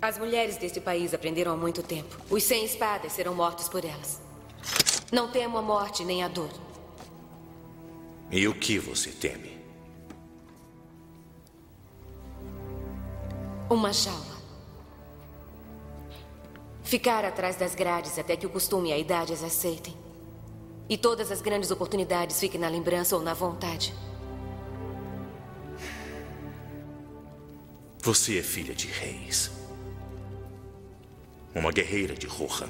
As mulheres deste país aprenderam há muito tempo. Os sem espadas serão mortos por elas. Não temo a morte nem a dor. E o que você teme? Uma jaula. Ficar atrás das grades até que o costume e a idade as aceitem. E todas as grandes oportunidades fiquem na lembrança ou na vontade. Você é filha de reis. Uma guerreira de Rohan.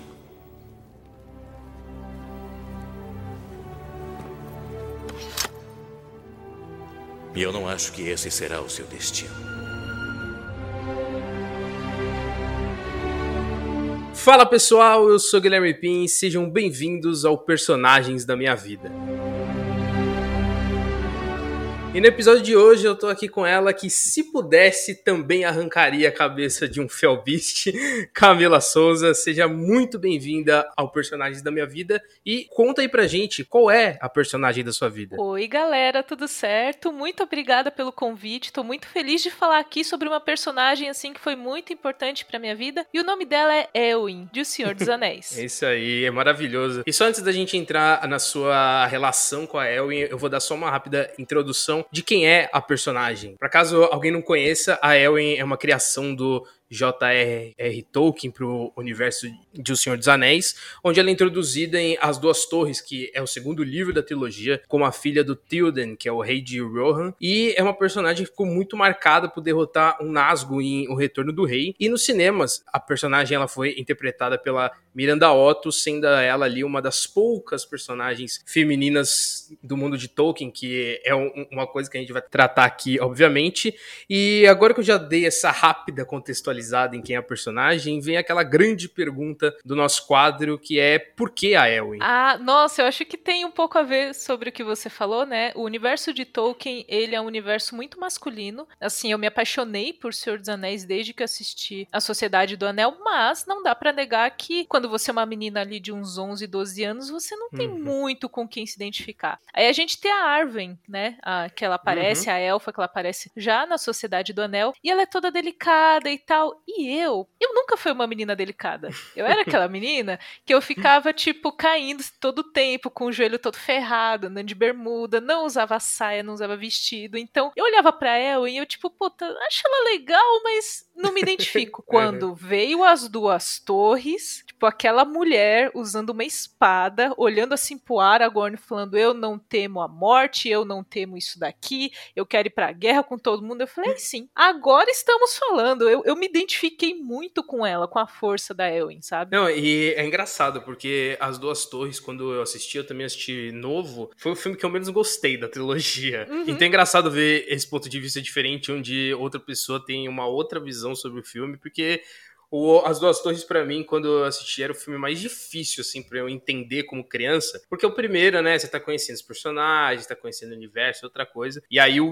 E eu não acho que esse será o seu destino. Fala pessoal, eu sou Guilherme Pin, sejam bem-vindos ao Personagens da Minha Vida. E no episódio de hoje eu tô aqui com ela que, se pudesse, também arrancaria a cabeça de um Felbeast, Camila Souza. Seja muito bem-vinda ao Personagens da Minha Vida e conta aí pra gente qual é a personagem da sua vida. Oi galera, tudo certo? Muito obrigada pelo convite, tô muito feliz de falar aqui sobre uma personagem assim que foi muito importante pra minha vida e o nome dela é Éowyn, de O Senhor dos Anéis. É isso aí, é maravilhoso. E só antes da gente entrar na sua relação com a Éowyn, eu vou dar só uma rápida introdução de quem é a personagem. Para caso alguém não conheça, a Éowyn é uma criação do J.R.R. Tolkien para o universo de O Senhor dos Anéis, onde ela é introduzida em As Duas Torres, que é o segundo livro da trilogia, como a filha do Théoden, que é o rei de Rohan, e é uma personagem que ficou muito marcada por derrotar um Nazgûl em O Retorno do Rei, e nos cinemas a personagem ela foi interpretada pela Miranda Otto, sendo ela ali uma das poucas personagens femininas do mundo de Tolkien, que é uma coisa que a gente vai tratar aqui, obviamente. E agora que eu já dei essa rápida contextualização em quem é a personagem, vem aquela grande pergunta do nosso quadro, que é: por que a Éowyn? Ah, nossa, eu acho que tem um pouco a ver sobre o que você falou, né? O universo de Tolkien, ele é um universo muito masculino. Assim, eu me apaixonei por Senhor dos Anéis desde que assisti A Sociedade do Anel, mas não dá pra negar que quando você é uma menina ali de uns 11, 12 anos, você não tem muito com quem se identificar. Aí a gente tem a Arwen, né? Que ela aparece, a elfa que ela aparece já na Sociedade do Anel, e ela é toda delicada e tal. E eu nunca fui uma menina delicada. Eu era aquela menina que eu ficava, tipo, caindo todo o tempo, com o joelho todo ferrado, andando de bermuda, não usava saia, não usava vestido. Então, eu olhava pra ela e eu, tipo, puta, acho ela legal, mas não me identifico. Quando veio As Duas Torres, tipo, aquela mulher usando uma espada, olhando assim pro Aragorn, falando: eu não temo a morte, eu não temo isso daqui, eu quero ir pra guerra com todo mundo. Eu falei: sim, agora estamos falando. Eu me identifiquei muito com ela, com a força da Éowyn, sabe? Não, e é engraçado, porque As Duas Torres, quando eu assisti, eu também assisti novo, foi o filme que eu menos gostei da trilogia. Então é engraçado ver esse ponto de vista diferente, onde outra pessoa tem uma outra visão sobre o filme, porque As Duas Torres, pra mim, quando eu assisti, era o filme mais difícil, assim, pra eu entender como criança. Porque o primeiro, né, você tá conhecendo os personagens, tá conhecendo o universo, outra coisa. E aí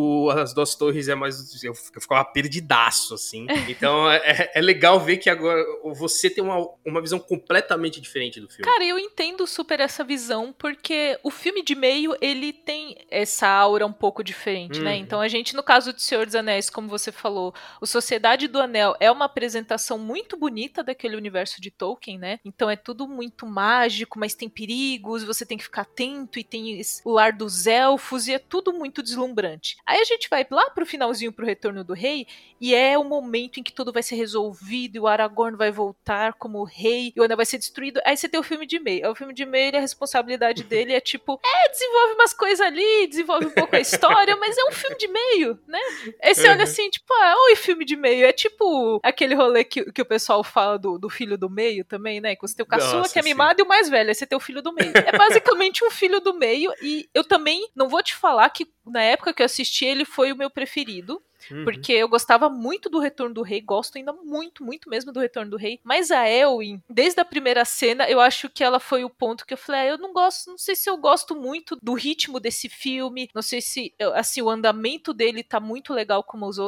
As Duas Torres é mais... Eu ficava perdidaço, assim. Então é legal ver que agora você tem uma visão completamente diferente do filme. Cara, eu entendo super essa visão, porque o filme de meio, ele tem essa aura um pouco diferente, né? Então a gente, no caso de Senhor dos Anéis, como você falou, o Sociedade do Anel é uma apresentação muito bonita daquele universo de Tolkien, né? Então é tudo muito mágico, mas tem perigos, você tem que ficar atento, e tem o lar dos elfos, e é tudo muito deslumbrante. Aí a gente vai lá pro finalzinho, pro Retorno do Rei, e é o momento em que tudo vai ser resolvido, e o Aragorn vai voltar como rei, e o anel vai ser destruído. Aí você tem o filme de meio. O filme de meio, a responsabilidade dele é tipo, desenvolve umas coisas ali, desenvolve um pouco a história, mas é um filme de meio, né? Aí você olha assim, tipo, oi, filme de meio. É tipo aquele rolê que o pessoal fala do filho do meio também, né? Que você tem o caçula, Nossa, que é mimado, e o mais velho. Aí você tem o filho do meio. É basicamente um filho do meio, e eu também não vou te falar que na época que eu assisti ele foi o meu preferido. Porque eu gostava muito do Retorno do Rei, gosto ainda muito, muito mesmo do Retorno do Rei, mas a Éowyn, desde a primeira cena, eu acho que ela foi o ponto que eu falei, eu não gosto, não sei se eu gosto muito do ritmo desse filme, não sei se, assim, o andamento dele tá muito legal como os outros,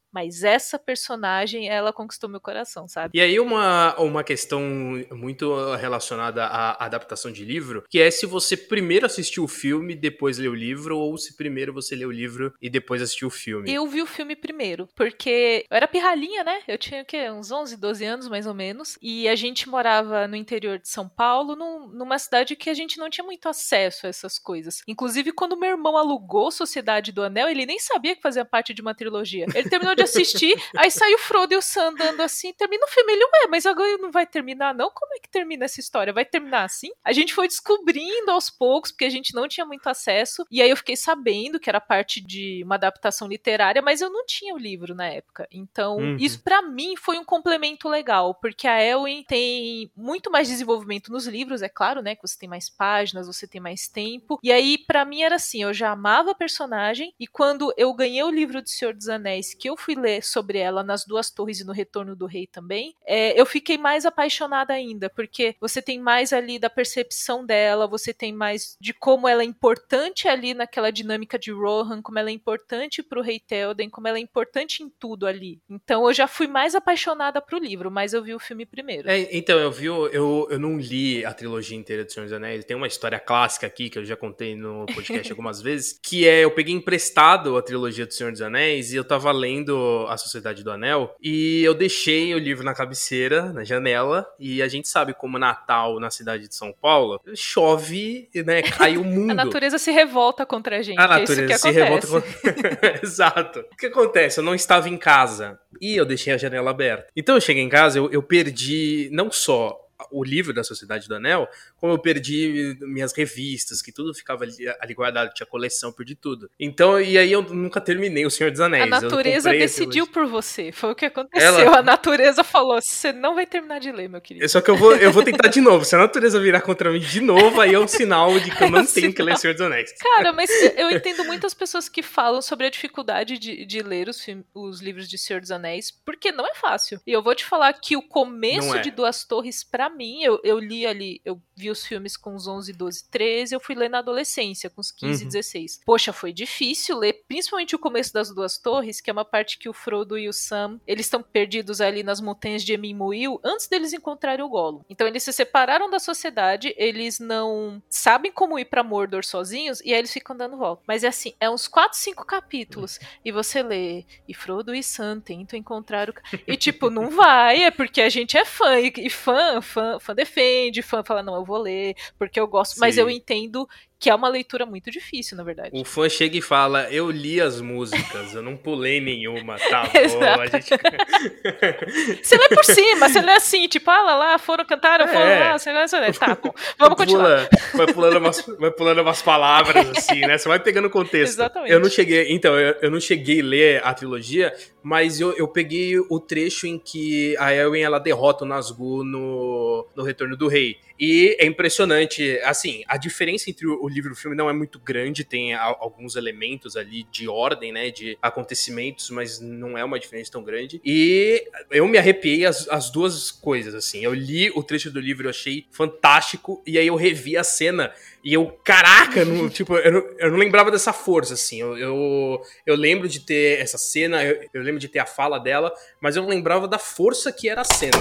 mas essa personagem, ela conquistou meu coração, sabe? E aí uma questão muito relacionada à adaptação de livro, que é se você primeiro assistiu o filme, depois leu o livro, ou se primeiro você leu o livro e depois assistiu o filme. Eu vi o filme primeiro, porque eu era pirralhinha, né? Eu tinha, o quê? Uns 11, 12 anos, mais ou menos. E a gente morava no interior de São Paulo, numa cidade que a gente não tinha muito acesso a essas coisas. Inclusive, quando meu irmão alugou Sociedade do Anel, ele nem sabia que fazia parte de uma trilogia. Ele terminou de assistir, aí saiu o Frodo e o Sam andando assim, termina o filme. Ele, ué, mas agora não vai terminar, não? Como é que termina essa história? Vai terminar assim? A gente foi descobrindo aos poucos, porque a gente não tinha muito acesso. E aí eu fiquei sabendo que era parte de uma adaptação literária, mas eu não tinha o livro na época. Então, isso pra mim foi um complemento legal, porque a Elwyn tem muito mais desenvolvimento nos livros, é claro, né, que você tem mais páginas, você tem mais tempo. E aí, pra mim era assim, eu já amava a personagem, e quando eu ganhei o livro de Senhor dos Anéis, que eu fui ler sobre ela nas Duas Torres e no Retorno do Rei também, eu fiquei mais apaixonada ainda, porque você tem mais ali da percepção dela, você tem mais de como ela é importante ali naquela dinâmica de Rohan, como ela é importante pro Rei Théoden, como ela é importante em tudo ali. Então eu já fui mais apaixonada pro livro, mas eu vi o filme primeiro. Então, eu não li a trilogia inteira de Senhor dos Anéis. Tem uma história clássica aqui, que eu já contei no podcast algumas vezes, que eu peguei emprestado a trilogia do Senhor dos Anéis e eu tava lendo A Sociedade do Anel e eu deixei o livro na cabeceira, na janela, e a gente sabe como Natal na cidade de São Paulo, chove, né, cai o mundo. A natureza se revolta contra a gente. A natureza é isso que se acontece. revolta contra... Exato. O que acontece? Eu não estava em casa e eu deixei a janela aberta. Então eu cheguei em casa, eu perdi não só o livro da Sociedade do Anel, como eu perdi minhas revistas, que tudo ficava ali guardado, tinha coleção, perdi tudo. Então, e aí eu nunca terminei O Senhor dos Anéis. A natureza decidiu por você, foi o que aconteceu. A natureza falou, você não vai terminar de ler, meu querido. Só que eu vou tentar de novo. Se a natureza virar contra mim de novo, aí é um sinal de que eu não tenho que ler O Senhor dos Anéis. Cara, mas eu entendo muitas pessoas que falam sobre a dificuldade de ler os livros de Senhor dos Anéis, porque não é fácil. E eu vou te falar que o começo de Duas Torres, pra mim, eu li ali, eu vi os filmes com uns 11, 12, 13, eu fui ler na adolescência, com uns 15, 16. Poxa, foi difícil ler, principalmente o começo das Duas Torres, que é uma parte que o Frodo e o Sam, eles estão perdidos ali nas montanhas de Emyn-Muil, antes deles encontrarem o Gollum. Então eles se separaram da sociedade, eles não sabem como ir pra Mordor sozinhos, e aí eles ficam dando volta. Mas é assim, é uns 4, 5 capítulos, e você lê, e Frodo e Sam tentam encontrar o... E tipo, não vai, é porque a gente é fã, e fã defende, fã fala, não, eu vou ler, porque eu gosto, Sim. Mas eu entendo que é uma leitura muito difícil, na verdade. O fã chega e fala, eu li as músicas, eu não pulei nenhuma, tá bom, a gente... Você lê por cima, você lê assim, tipo, lá, foram, cantaram, foram lá, você lê, tá bom, vamos continuar. Vai pulando umas palavras, assim, né, você vai pegando o contexto. Exatamente. Eu não cheguei a ler a trilogia, mas eu peguei o trecho em que a Elwyn, ela derrota o Nazgûl no Retorno do Rei. E é impressionante, assim, a diferença entre o livro e o filme não é muito grande, tem alguns elementos ali de ordem, né, de acontecimentos, mas não é uma diferença tão grande. E eu me arrepiei as duas coisas, assim. Eu li o trecho do livro, eu achei fantástico, e aí eu revi a cena, e caraca, eu não lembrava dessa força, assim. Eu lembro de ter essa cena, eu lembro de ter a fala dela, mas eu não lembrava da força que era a cena.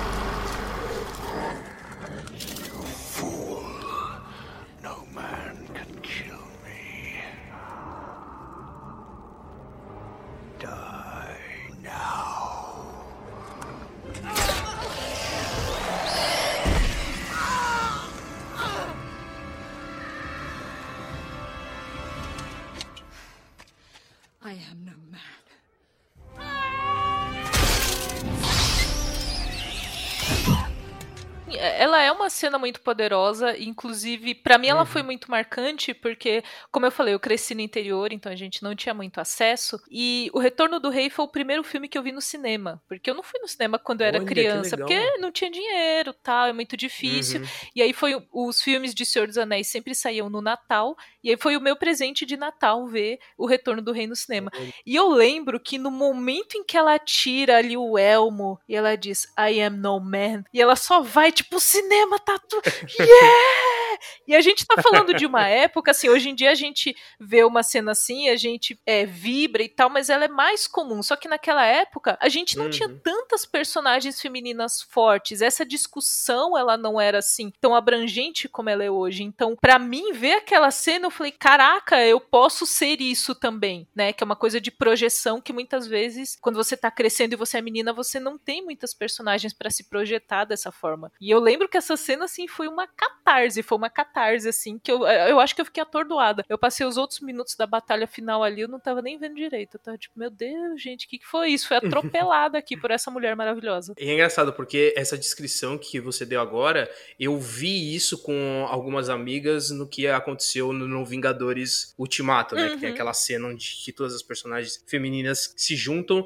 I am no man. Ela é uma cena muito poderosa, inclusive, pra mim ela foi muito marcante, porque, como eu falei, eu cresci no interior, então a gente não tinha muito acesso, e O Retorno do Rei foi o primeiro filme que eu vi no cinema, porque eu não fui no cinema quando eu era criança, porque não tinha dinheiro, tal, é muito difícil, e aí os filmes de Senhor dos Anéis sempre saíam no Natal, e aí foi o meu presente de Natal ver O Retorno do Rei no cinema. E eu lembro que no momento em que ela tira ali o elmo, e ela diz, I am no man, e ela só vai, tipo, o cinema tá tudo... Yeah! E a gente tá falando de uma época, assim, hoje em dia a gente vê uma cena assim, a gente vibra e tal, mas ela é mais comum. Só que naquela época, a gente não tinha tantas personagens femininas fortes. Essa discussão, ela não era assim, tão abrangente como ela é hoje. Então, pra mim, ver aquela cena, eu falei, caraca, eu posso ser isso também, né? Que é uma coisa de projeção que muitas vezes, quando você tá crescendo e você é menina, você não tem muitas personagens pra se projetar dessa forma. E eu lembro que essa cena, assim, foi uma catarse, assim, que eu acho que eu fiquei atordoada. Eu passei os outros minutos da batalha final ali, eu não tava nem vendo direito. Eu tava tipo, meu Deus, gente, o que foi isso? Foi atropelada aqui por essa mulher maravilhosa. E é engraçado, porque essa descrição que você deu agora, eu vi isso com algumas amigas no que aconteceu no Vingadores Ultimato, né? Que tem aquela cena onde que todas as personagens femininas se juntam.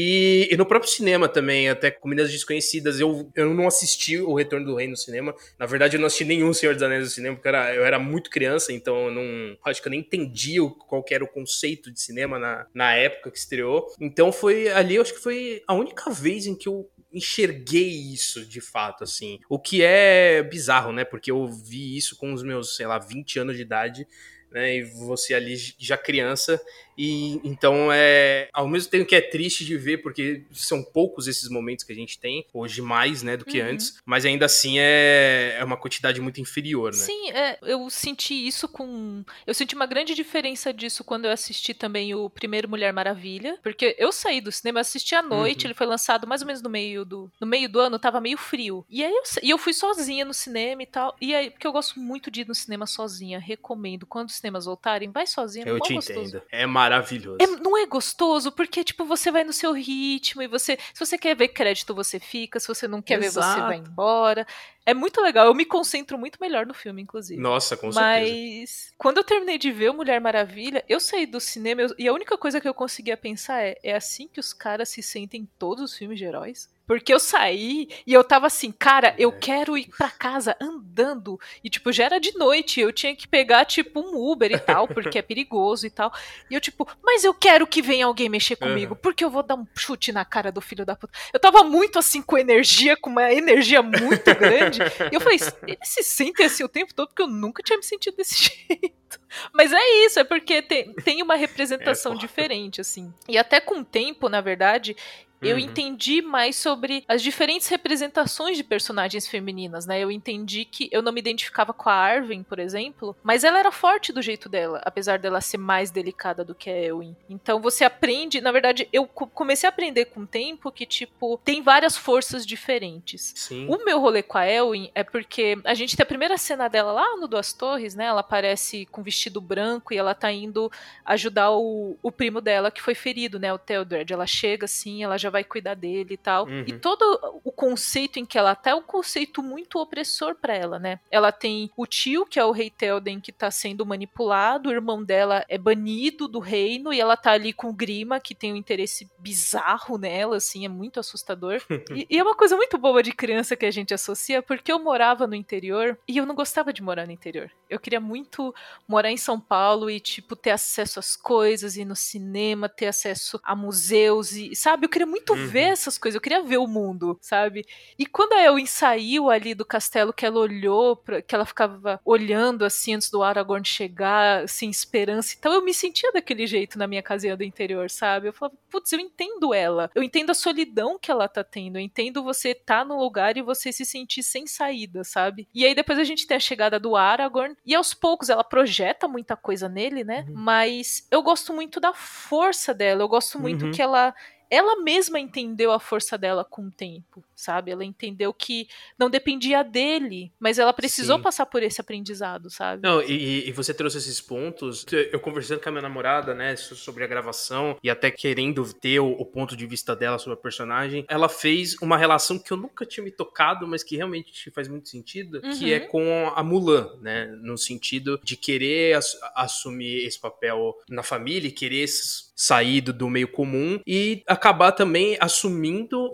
E no próprio cinema também, até com meninas desconhecidas. Eu não assisti o Retorno do Rei no cinema. Na verdade, eu não assisti nenhum Senhor dos Anéis no cinema, porque eu era muito criança, então acho que eu nem entendi qual que era o conceito de cinema na época que estreou. Então foi ali, eu acho que foi a única vez em que eu enxerguei isso de fato, assim. O que é bizarro, né? Porque eu vi isso com os meus, sei lá, 20 anos de idade, né? E você ali já criança. E então ao mesmo tempo que é triste de ver, porque são poucos esses momentos que a gente tem, hoje mais, né, do que antes, mas ainda assim é uma quantidade muito inferior, né? Sim, eu senti isso eu senti uma grande diferença disso quando eu assisti também o primeiro Mulher Maravilha, porque eu saí do cinema, assisti à noite, ele foi lançado mais ou menos no meio do ano, tava meio frio. E aí eu fui sozinha no cinema e tal, e aí, porque eu gosto muito de ir no cinema sozinha, recomendo, quando os cinemas voltarem, vai sozinha, eu te gostoso. Entendo, é maravilhoso. Não é gostoso? Porque, tipo, você vai no seu ritmo e se você quer ver crédito, você fica, se você não quer ver, você vai embora. É muito legal, eu me concentro muito melhor no filme, inclusive. Nossa, com certeza. Mas, quando eu terminei de ver o Mulher Maravilha, eu saí do cinema e a única coisa que eu conseguia pensar é assim que os caras se sentem em todos os filmes de heróis? Porque eu saí e eu tava assim, cara, eu quero ir pra casa andando. E, tipo, já era de noite, eu tinha que pegar, tipo, um Uber e tal, porque é perigoso e tal. E eu, tipo, mas eu quero que venha alguém mexer comigo, porque eu vou dar um chute na cara do filho da puta. Eu tava muito, assim, com uma energia muito grande. E eu falei, eles se sentem assim o tempo todo, porque eu nunca tinha me sentido desse jeito. Mas é isso, é porque tem uma representação diferente, assim. E até com o tempo, na verdade, eu entendi mais sobre as diferentes representações de personagens femininas, né? Eu entendi que eu não me identificava com a Arwen, por exemplo, mas ela era forte do jeito dela, apesar dela ser mais delicada do que a Elwyn. Então você aprende, na verdade, eu comecei a aprender com o tempo que, tipo, tem várias forças diferentes. Sim. O meu rolê com a Elwyn é porque a gente tem a primeira cena dela lá no Duas Torres, né? Ela aparece com vestido branco e ela tá indo ajudar o primo dela que foi ferido, né? O Theodred. Ela chega assim, ela já vai cuidar dele e tal. E todo o conceito em que ela tá é um conceito muito opressor pra ela, né? Ela tem o tio, que é o rei Théoden, que tá sendo manipulado, o irmão dela é banido do reino e ela tá ali com o Grima, que tem um interesse bizarro nela, assim, é muito assustador. E é uma coisa muito boa de criança que a gente associa, porque eu morava no interior e eu não gostava de morar no interior. Eu queria muito morar em São Paulo e, tipo, ter acesso às coisas, ir no cinema, ter acesso a museus e, sabe, eu queria muito ver essas coisas, eu queria ver o mundo, sabe? E quando a Elwyn saiu ali do castelo, que ela olhou, que ela ficava olhando assim antes do Aragorn chegar, sem esperança, então eu me sentia daquele jeito na minha casinha do interior, sabe? Eu falava, putz, eu entendo ela, eu entendo a solidão que ela tá tendo, eu entendo você tá no lugar e você se sentir sem saída, sabe? E aí depois a gente tem a chegada do Aragorn, e aos poucos ela projeta muita coisa nele, né? Mas eu gosto muito da força dela, eu gosto muito que ela mesma entendeu a força dela com o tempo, sabe? Ela entendeu que não dependia dele, mas ela precisou passar por esse aprendizado, sabe? Não, e você trouxe esses pontos. Eu conversando com a minha namorada, né, sobre a gravação e até querendo ter o ponto de vista dela sobre a personagem, ela fez uma relação que eu nunca tinha me tocado, mas que realmente faz muito sentido, que é com a Mulan, né? No sentido de querer assumir esse papel na família e querer sair do meio comum e acabar também assumindo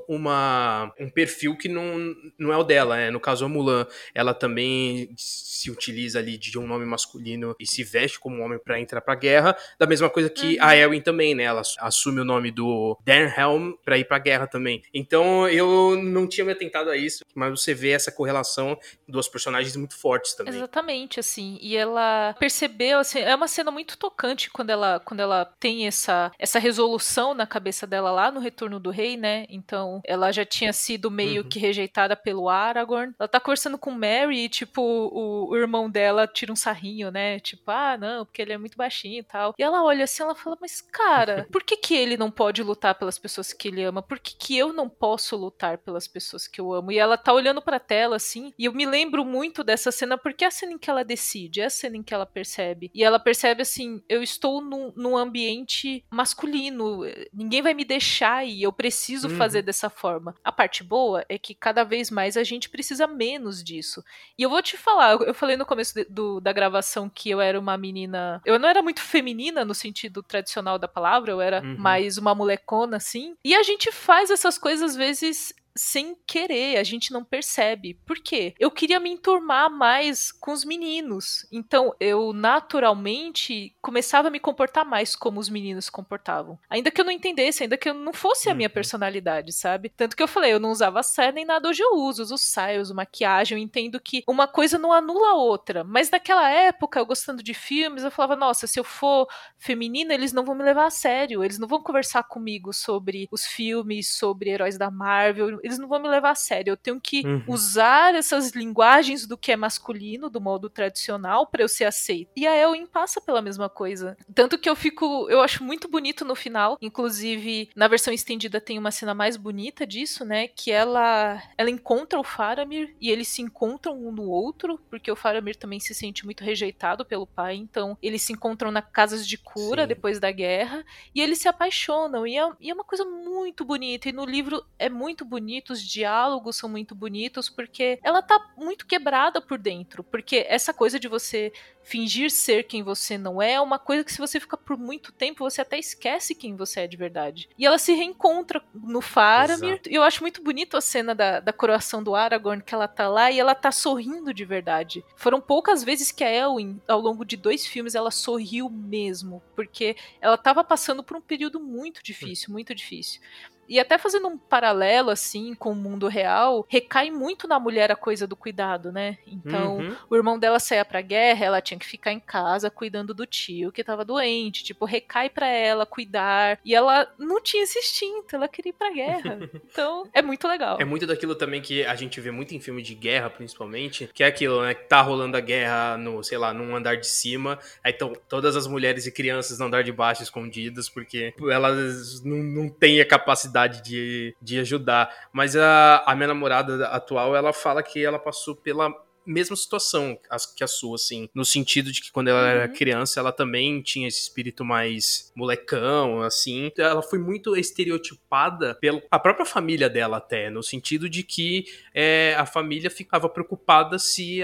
um perfil que não é o dela, né? No caso, a Mulan, ela também se utiliza ali de um nome masculino e se veste como homem pra entrar pra guerra, da mesma coisa que a Eowyn também, né? Ela assume o nome do Denhelm pra ir pra guerra também. Então, eu não tinha me atentado a isso, mas você vê essa correlação de duas personagens muito fortes também. Exatamente, assim. E ela percebeu, assim, é uma cena muito tocante quando ela tem essa resolução na cabeça dela lá no Retorno do Rei, né? Então, ela já tinha sido meio que rejeitada pelo Aragorn. Ela tá conversando com Merry e, tipo, o irmão dela tira um sarrinho, né? Tipo, não, porque ele é muito baixinho e tal. E ela olha assim, ela fala, mas, cara, por que ele não pode lutar pelas pessoas que ele ama? Por que eu não posso lutar pelas pessoas que eu amo? E ela tá olhando pra tela, assim, e eu me lembro muito dessa cena, porque é a cena em que ela decide, é a cena em que ela percebe. E ela percebe assim, eu estou num ambiente masculino, ninguém vai me deixar e eu preciso fazer dessa forma. A parte boa é que cada vez mais a gente precisa menos disso. E eu vou te falar, eu falei no começo da gravação que eu era uma menina, eu não era muito feminina no sentido tradicional da palavra, eu era mais uma molecona, assim. E a gente faz essas coisas às vezes sem querer, a gente não percebe. Por quê? Eu queria me enturmar mais com os meninos. Então, eu naturalmente começava a me comportar mais como os meninos se comportavam. Ainda que eu não entendesse, ainda que eu não fosse a minha personalidade, sabe? Tanto que eu falei, eu não usava saia nem nada, hoje eu uso saia, uso maquiagem, eu entendo que uma coisa não anula a outra. Mas naquela época, eu gostando de filmes, eu falava, nossa, se eu for feminina, eles não vão me levar a sério, eles não vão conversar comigo sobre os filmes, sobre heróis da Marvel, eles não vão me levar a sério. Eu tenho que usar essas linguagens do que é masculino, do modo tradicional, pra eu ser aceito. E a Eowyn passa pela mesma coisa. Tanto que eu acho muito bonito no final. Inclusive, na versão estendida tem uma cena mais bonita disso, né? Que ela encontra o Faramir e eles se encontram um no outro, porque o Faramir também se sente muito rejeitado pelo pai. Então, eles se encontram nas casas de cura depois da guerra e eles se apaixonam. E é uma coisa muito bonita. E no livro é muito bonito, os diálogos são muito bonitos, porque ela tá muito quebrada por dentro, porque essa coisa de você fingir ser quem você não é uma coisa que se você fica por muito tempo, você até esquece quem você é de verdade. E ela se reencontra no Faramir, e eu acho muito bonito a cena da coroação do Aragorn, que ela tá lá e ela tá sorrindo de verdade. Foram poucas vezes que a Eowyn, ao longo de 2 filmes, ela sorriu mesmo, porque ela tava passando por um período muito difícil, muito difícil. E até fazendo um paralelo, assim, com o mundo real, recai muito na mulher a coisa do cuidado, né? Então, o irmão dela saía pra guerra, ela tinha que ficar em casa cuidando do tio que tava doente. Tipo, recai pra ela cuidar. E ela não tinha esse instinto, ela queria ir pra guerra. Então, é muito legal. É muito daquilo também que a gente vê muito em filme de guerra, principalmente, que é aquilo, né? Que tá rolando a guerra num andar de cima, aí estão todas as mulheres e crianças no andar de baixo escondidas, porque elas não têm a capacidade de ajudar. Mas a minha namorada atual, ela fala que ela passou pela mesma situação que a sua, assim, no sentido de que quando ela era criança, ela também tinha esse espírito mais molecão, assim. Ela foi muito estereotipada pela própria família dela até, no sentido de que a família ficava preocupada se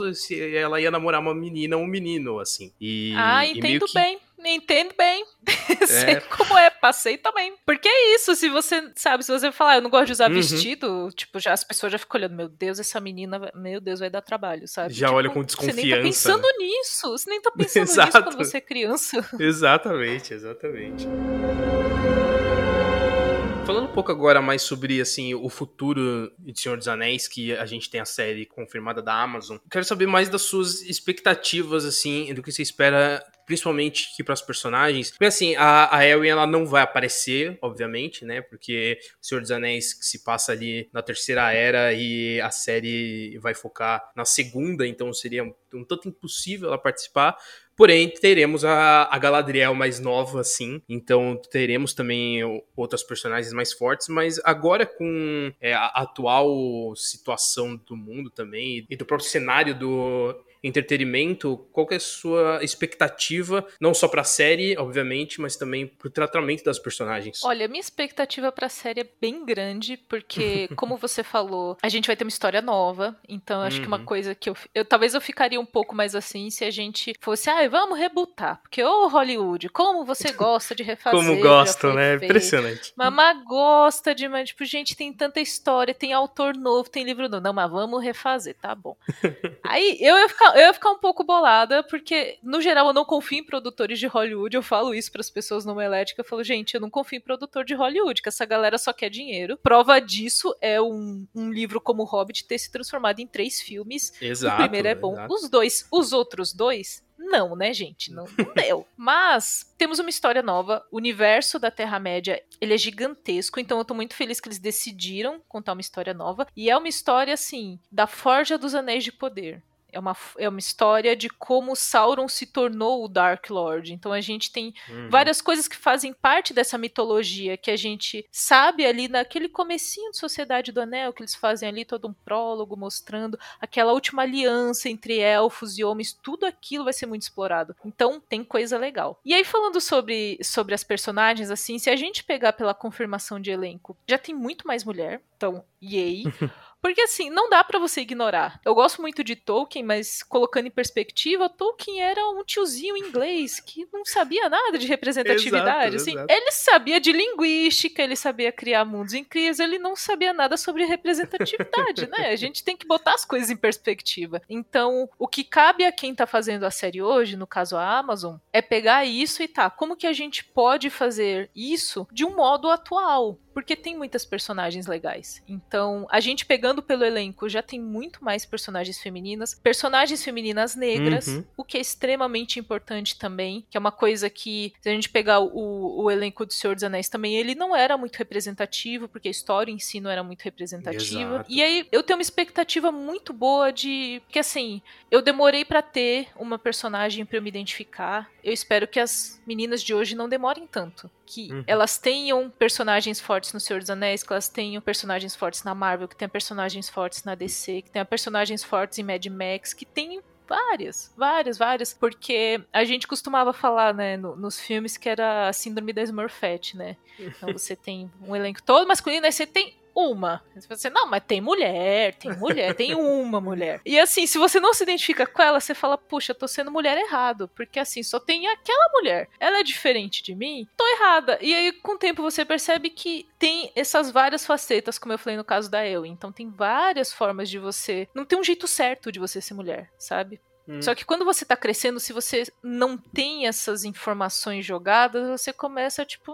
ela ia namorar uma menina ou um menino, assim. Entendo bem. Entendo bem. Sei como é, passei também. Porque é isso, se você falar, eu não gosto de usar vestido, tipo, já as pessoas já ficam olhando, meu Deus, essa menina, meu Deus, vai dar trabalho, sabe? Já tipo, olha com desconfiança. Você nem tá pensando nisso, você nem tá pensando nisso quando você é criança. Exatamente. Falando um pouco agora mais sobre, assim, o futuro de Senhor dos Anéis, que a gente tem a série confirmada da Amazon, quero saber mais das suas expectativas, assim, do que você espera, principalmente aqui para os personagens. Porque, assim, a Eowyn, ela não vai aparecer, obviamente, né, porque o Senhor dos Anéis se passa ali na Terceira Era e a série vai focar na segunda, então seria um tanto impossível ela participar. Porém, teremos a Galadriel mais nova, assim. Então, teremos também outras personagens mais fortes. Mas agora, com a atual situação do mundo também, e do próprio cenário entretenimento, qual que é a sua expectativa, não só pra série, obviamente, mas também pro tratamento das personagens? Olha, minha expectativa pra série é bem grande, porque, como você falou, a gente vai ter uma história nova, então acho que uma coisa que talvez eu ficaria um pouco mais assim se a gente fosse, vamos rebootar, porque ô Hollywood, como você gosta de refazer, Como gosto, né? Impressionante. Mamá gosta de, mas tipo, gente, tem tanta história, tem autor novo, tem livro novo, não, mas vamos refazer, tá bom. Aí eu ia ficar um pouco bolada, porque no geral eu não confio em produtores de Hollywood, eu falo isso pras pessoas no Melética, eu falo, gente, eu não confio em produtor de Hollywood, que essa galera só quer dinheiro. Prova disso é um livro como o Hobbit ter se transformado em 3 filmes. Exato, o primeiro é bom, exato. os outros 2... Não, né, gente? Não deu. Mas temos uma história nova. O universo da Terra-média, ele é gigantesco, então eu tô muito feliz que eles decidiram contar uma história nova. E é uma história, assim, da Forja dos Anéis de Poder. É uma história de como Sauron se tornou o Dark Lord. Então a gente tem várias coisas que fazem parte dessa mitologia que a gente sabe ali naquele comecinho de Sociedade do Anel, que eles fazem ali todo um prólogo mostrando aquela última aliança entre elfos e homens. Tudo aquilo vai ser muito explorado. Então tem coisa legal. E aí falando sobre as personagens, assim, se a gente pegar pela confirmação de elenco, já tem muito mais mulher. Então, yay! Porque assim, não dá pra você ignorar. Eu gosto muito de Tolkien, mas colocando em perspectiva, Tolkien era um tiozinho inglês que não sabia nada de representatividade. Exato, assim, exato. ele sabia de linguística, ele sabia criar mundos incríveis, ele não sabia nada sobre representatividade, né? A gente tem que botar as coisas em perspectiva. Então, o que cabe a quem tá fazendo a série hoje, no caso a Amazon, é pegar isso e como que a gente pode fazer isso de um modo atual? Porque tem muitas personagens legais. Então, a gente pegando pelo elenco, já tem muito mais personagens femininas negras, o que é extremamente importante também, que é uma coisa que, se a gente pegar o elenco do Senhor dos Anéis também, ele não era muito representativo, porque a história em si não era muito representativa. Exato. E aí, eu tenho uma expectativa muito boa porque assim, eu demorei pra ter uma personagem pra eu me identificar. Eu espero que as meninas de hoje não demorem tanto. Que elas tenham personagens fortes no Senhor dos Anéis, que elas tenham personagens fortes na Marvel, que tenham personagens fortes na DC, que tenham personagens fortes em Mad Max, que tem várias, porque a gente costumava falar, né, nos filmes que era a síndrome da Smurfette, né? Então você tem um elenco todo masculino, aí você tem uma. Você, não, mas tem uma mulher. E assim, se você não se identifica com ela, você fala, puxa, eu tô sendo mulher errado, porque assim, só tem aquela mulher. Ela é diferente de mim? Tô errada. E aí, com o tempo, você percebe que tem essas várias facetas, como eu falei no caso da Elwin. Então tem várias formas de você... Não tem um jeito certo de você ser mulher, sabe? Só que quando você tá crescendo, se você não tem essas informações jogadas, você começa tipo,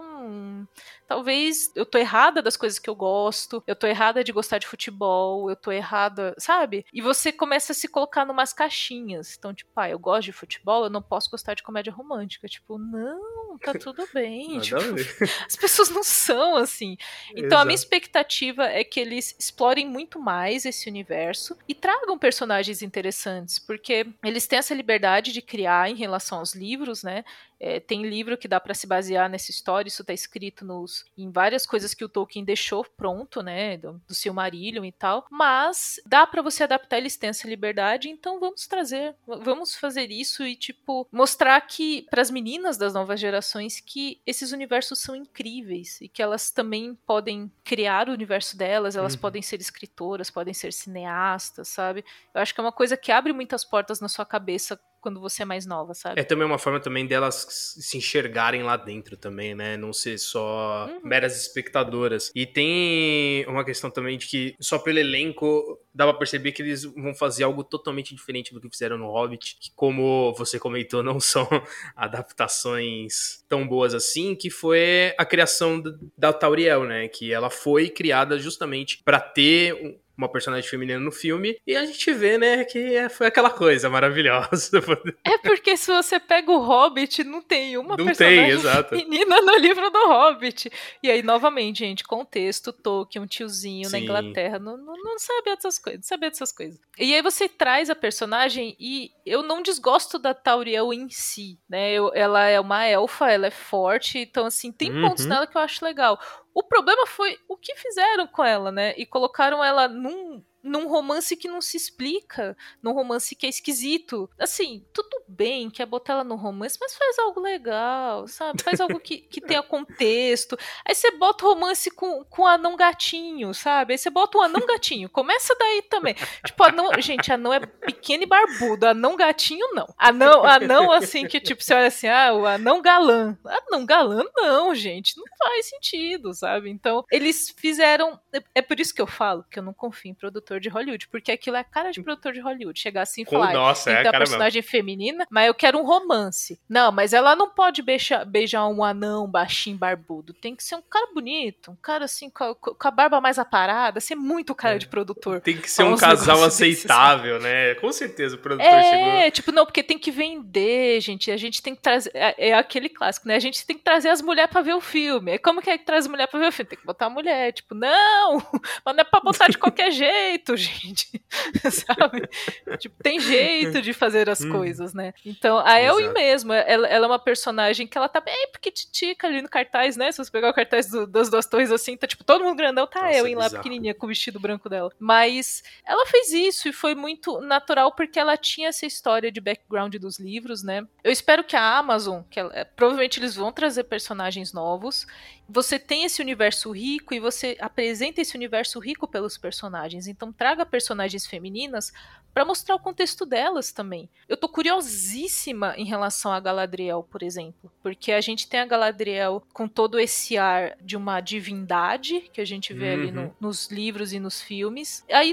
talvez eu tô errada das coisas que eu gosto, eu tô errada de gostar de futebol, eu tô errada, sabe? E você começa a se colocar numas caixinhas. Então, tipo, eu gosto de futebol, eu não posso gostar de comédia romântica. Tipo, não, tá tudo bem. Tipo, as pessoas não são assim. Então, a minha expectativa é que eles explorem muito mais esse universo e tragam personagens interessantes, porque eles têm essa liberdade de criar em relação aos livros, né? Tem livro que dá pra se basear nessa história, isso tá escrito em várias coisas que o Tolkien deixou pronto, né, do Silmarillion e tal, mas dá pra você adaptar, eles têm essa liberdade, então vamos fazer isso e, tipo, mostrar que, pras meninas das novas gerações, que esses universos são incríveis e que elas também podem criar o universo delas, elas podem ser escritoras, podem ser cineastas, sabe? Eu acho que é uma coisa que abre muitas portas na sua cabeça quando você é mais nova, sabe? É também uma forma também delas se enxergarem lá dentro também, né? Não ser só meras espectadoras. E tem uma questão também de que só pelo elenco dá pra perceber que eles vão fazer algo totalmente diferente do que fizeram no Hobbit, que, como você comentou, não são adaptações tão boas assim, que foi a criação da Tauriel, né? Que ela foi criada justamente pra ter uma personagem feminina no filme, e a gente vê, né, que foi aquela coisa maravilhosa. É porque se você pega o Hobbit, não tem uma personagem feminina no livro do Hobbit. E aí, novamente, gente, contexto, Tolkien, um tiozinho na Inglaterra, não sabia dessas coisas. E aí você traz a personagem, e eu não desgosto da Tauriel em si, né, ela é uma elfa, ela é forte, então, assim, tem pontos nela que eu acho legal. O problema foi o que fizeram com ela, né? E colocaram ela num num romance que não se explica, num romance que é esquisito. Assim, tudo bem, quer botar ela no romance, mas faz algo legal, sabe? Faz algo que tenha contexto. Aí você bota o romance com o anão gatinho, sabe? Aí você bota o anão gatinho, começa daí também. Tipo, gente, anão é pequeno e barbudo, anão gatinho não. Anão assim, que tipo, você olha assim, o anão galã. Anão galã não, gente, não faz sentido, sabe? Então, eles fizeram, é por isso que eu falo que eu não confio em produtor de Hollywood, porque aquilo é a cara de produtor de Hollywood, chegar assim e falar, nossa, tem que ter uma personagem feminina, mas eu quero um romance. Não, mas ela não pode beijar um anão baixinho barbudo, tem que ser um cara bonito, um cara assim, com a barba mais aparada, ser muito cara de produtor. Tem que ser um casal aceitável, assim. Né? Com certeza o produtor chegou. Tipo, não, porque tem que vender, gente, a gente tem que trazer, é aquele clássico, né, a gente tem que trazer as mulheres pra ver o filme, aí como que é que traz mulher pra ver o filme? Tem que botar a mulher, tipo, não, mas não é pra botar de qualquer jeito, gente, sabe? Tipo, tem jeito de fazer as coisas, né? Então, a Elwyn mesmo, ela é uma personagem que ela tá bem pequititica ali no cartaz, né? Se você pegar o cartaz das duas torres assim, tá tipo, todo mundo grandão, tá a Elwyn lá pequenininha com o vestido branco dela. Mas ela fez isso e foi muito natural porque ela tinha essa história de background dos livros, né? Eu espero que a Amazon, provavelmente eles vão trazer personagens novos, você tem esse universo rico e você apresenta esse universo rico pelos personagens. Então traga personagens femininas para mostrar o contexto delas também. Eu tô curiosíssima em relação a Galadriel, por exemplo, porque a gente tem a Galadriel com todo esse ar de uma divindade que a gente vê ali nos livros e nos filmes. Aí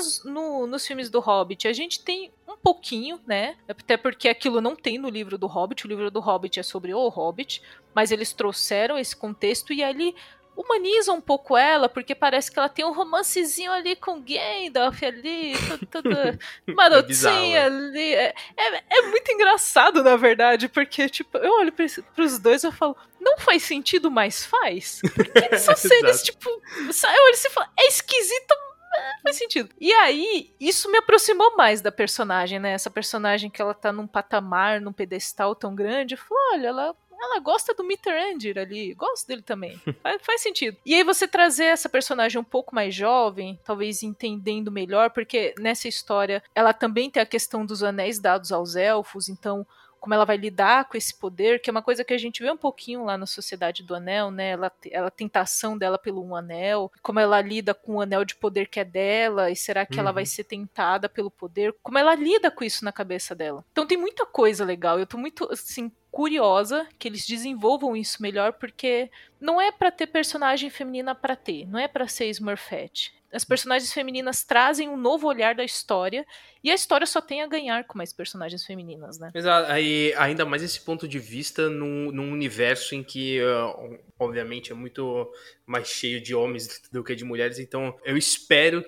nos filmes do Hobbit a gente tem um pouquinho, né? Até porque aquilo não tem no livro do Hobbit. O livro do Hobbit é sobre o Hobbit, mas eles trouxeram esse contexto e ali humaniza um pouco ela, porque parece que ela tem um romancezinho ali com Gandalf ali, toda marotinha ali. É muito engraçado, na verdade, porque tipo, eu olho pros dois e eu falo, não faz sentido, mas faz. Porque eles são seres, tipo, eu olho e falo, é esquisito, faz sentido. E aí, isso me aproximou mais da personagem, né? Essa personagem que ela tá num patamar, num pedestal tão grande. Eu falo, olha, ela gosta do Mitterrand ali, gosto dele também. Faz sentido. E aí você trazer essa personagem um pouco mais jovem, talvez entendendo melhor, porque nessa história ela também tem a questão dos anéis dados aos elfos, então como ela vai lidar com esse poder, que é uma coisa que a gente vê um pouquinho lá na Sociedade do Anel, né? Ela a tentação dela pelo um anel, como ela lida com o anel de poder que é dela, e será que ela vai ser tentada pelo poder? Como ela lida com isso na cabeça dela? Então tem muita coisa legal, eu tô muito, assim, curiosa que eles desenvolvam isso melhor, porque não é pra ter personagem feminina pra ter, não é pra ser Smurfette. As personagens femininas trazem um novo olhar da história, e a história só tem a ganhar com mais personagens femininas, né? Exato, aí, ainda mais esse ponto de vista num universo em que, obviamente, é muito mais cheio de homens do que de mulheres, então eu espero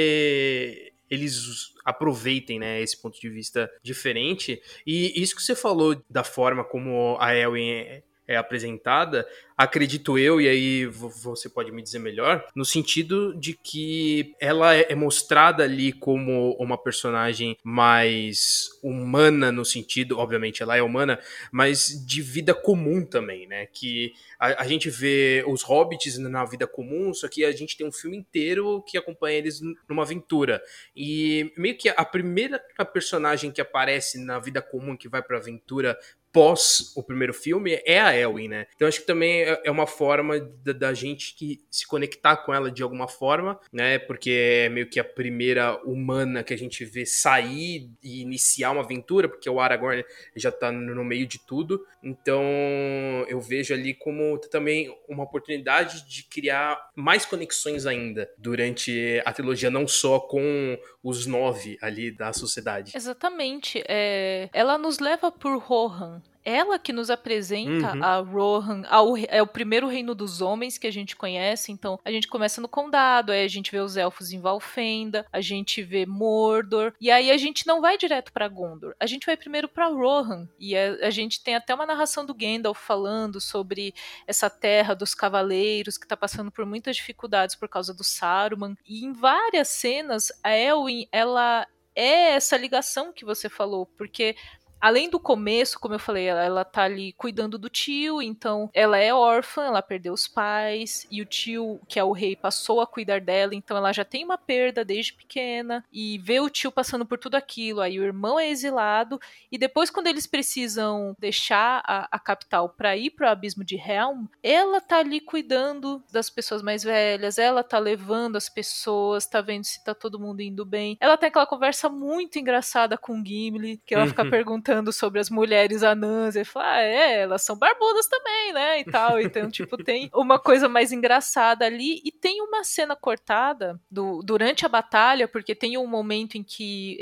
que eles aproveitem, né, esse ponto de vista diferente. E isso que você falou da forma como a Elwyn é apresentada, acredito eu, e aí você pode me dizer melhor, no sentido de que ela é mostrada ali como uma personagem mais humana, no sentido, obviamente ela é humana, mas de vida comum também, né? Que a gente vê os hobbits na vida comum, só que a gente tem um filme inteiro que acompanha eles numa aventura. E meio que a primeira personagem que aparece na vida comum, que vai pra aventura pós o primeiro filme, é a Elwyn, né? Então acho que também é uma forma da gente que se conectar com ela de alguma forma, né? Porque é meio que a primeira humana que a gente vê sair e iniciar uma aventura, porque o Aragorn já tá no meio de tudo. Então eu vejo ali como também uma oportunidade de criar mais conexões ainda durante a trilogia, não só com os 9 ali da sociedade. Exatamente. Ela nos leva por Rohan. Ela que nos apresenta a Rohan, é o primeiro reino dos homens que a gente conhece. Então a gente começa no Condado, aí a gente vê os elfos em Valfenda, a gente vê Mordor, e aí a gente não vai direto pra Gondor, a gente vai primeiro pra Rohan, e a gente tem até uma narração do Gandalf falando sobre essa terra dos cavaleiros que tá passando por muitas dificuldades por causa do Saruman, e em várias cenas a Elwyn, ela é essa ligação que você falou, porque além do começo, como eu falei, ela tá ali cuidando do tio, então ela é órfã, ela perdeu os pais, e o tio, que é o rei, passou a cuidar dela, então ela já tem uma perda desde pequena, e vê o tio passando por tudo aquilo, aí o irmão é exilado, e depois quando eles precisam deixar a capital pra ir pro abismo de Helm, ela tá ali cuidando das pessoas mais velhas, ela tá levando as pessoas, tá vendo se tá todo mundo indo bem. Ela tem aquela conversa muito engraçada com Gimli, que ela fica perguntando sobre as mulheres anãs, e fala, elas são barbudas também, né, e tal. Então, tipo, tem uma coisa mais engraçada ali, e tem uma cena cortada durante a batalha, porque tem um momento em que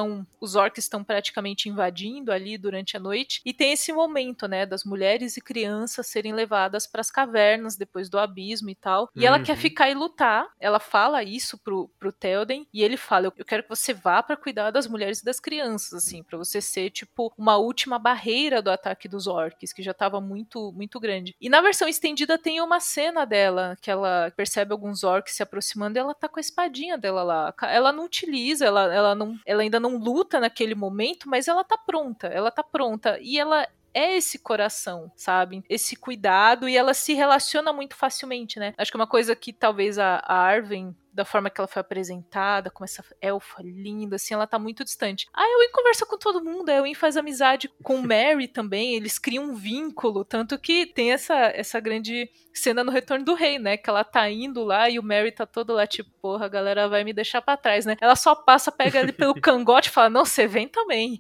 os orcs estão praticamente invadindo ali durante a noite, e tem esse momento, né, das mulheres e crianças serem levadas pras cavernas depois do abismo e tal, e ela quer ficar e lutar, ela fala isso pro Théoden, e ele fala, eu quero que você vá pra cuidar das mulheres e das crianças, assim, pra você ser, tipo, uma última barreira do ataque dos orcs, que já tava muito, muito grande. E na versão estendida tem uma cena dela, que ela percebe alguns orcs se aproximando, e ela tá com a espadinha dela lá. Ela não utiliza, ela ainda não luta naquele momento, mas ela tá pronta, e ela é esse coração, sabe? Esse cuidado, e ela se relaciona muito facilmente, né? Acho que uma coisa que talvez a Arwen, da forma que ela foi apresentada, com essa elfa linda, assim, ela tá muito distante. A Eowyn conversa com todo mundo, a Eowyn faz amizade com o Merry também, eles criam um vínculo, tanto que tem essa grande cena no Retorno do Rei, né, que ela tá indo lá e o Merry tá todo lá, tipo, porra, a galera vai me deixar pra trás, né? Ela só passa, pega ele pelo cangote e fala, não, você vem também,